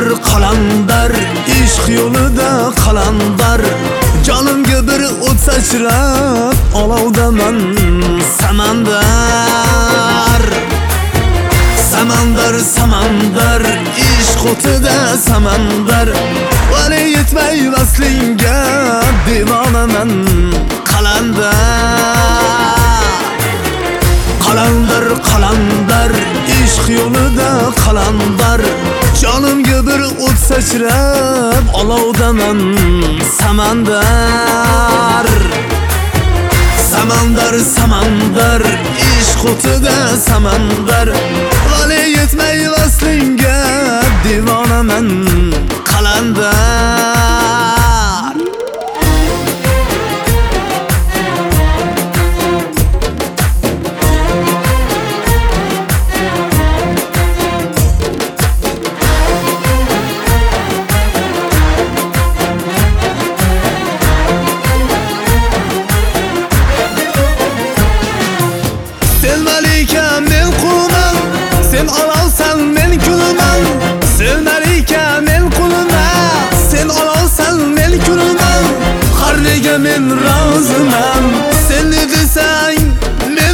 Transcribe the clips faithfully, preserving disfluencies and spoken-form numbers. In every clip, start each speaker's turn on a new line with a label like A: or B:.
A: qalandar ishq yo'lida qalandar jonimga bir o't sachrab olovdaman samandar samandar samandar ishq o'tida samandar vali yetmay vaslingga devonaman qalandar qalandar qalandar ishq yo'lida qalandar jonimga bir o't sachrab olovdaman samandar samandar samandar ishq o'tida samandar vali yetmay vaslingga devonaman qalandar sen olovsan men kulman sen malika men qulman sen olovsan men kulman har nega men roziman sen ne desang men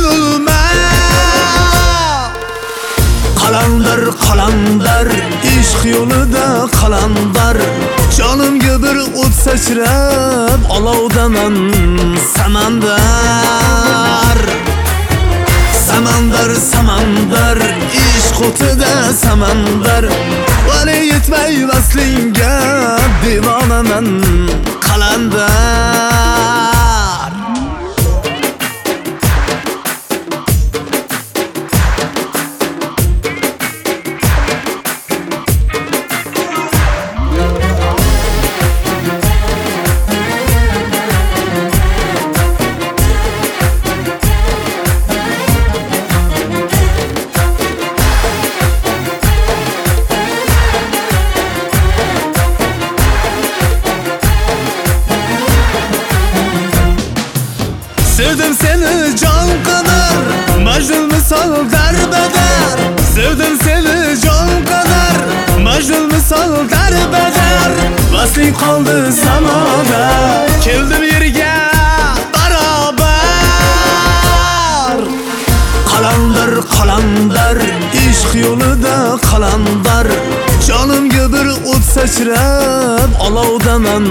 A: ulman qalandar qalandar ishq yo'lida qalandar jonimga bir o't sachrab olovdaman samandar samandar samandar ishq o'tida samandar vali yetmay vaslingga devonaman qalandar sevdim seni can kadar Majnun misal derbeder sevdim seni can kadar Majnun misal derbeder vasling qoldi samoda keldim yerga barabar qalandar qalandar ishq yo'lida qalandar jonimga bir o't sachrab olovdaman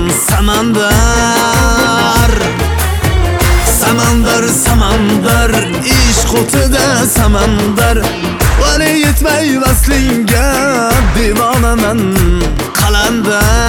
A: samandar samandar samandar ishq o'tida samandar vali yetmay vaslingga devonaman qalandar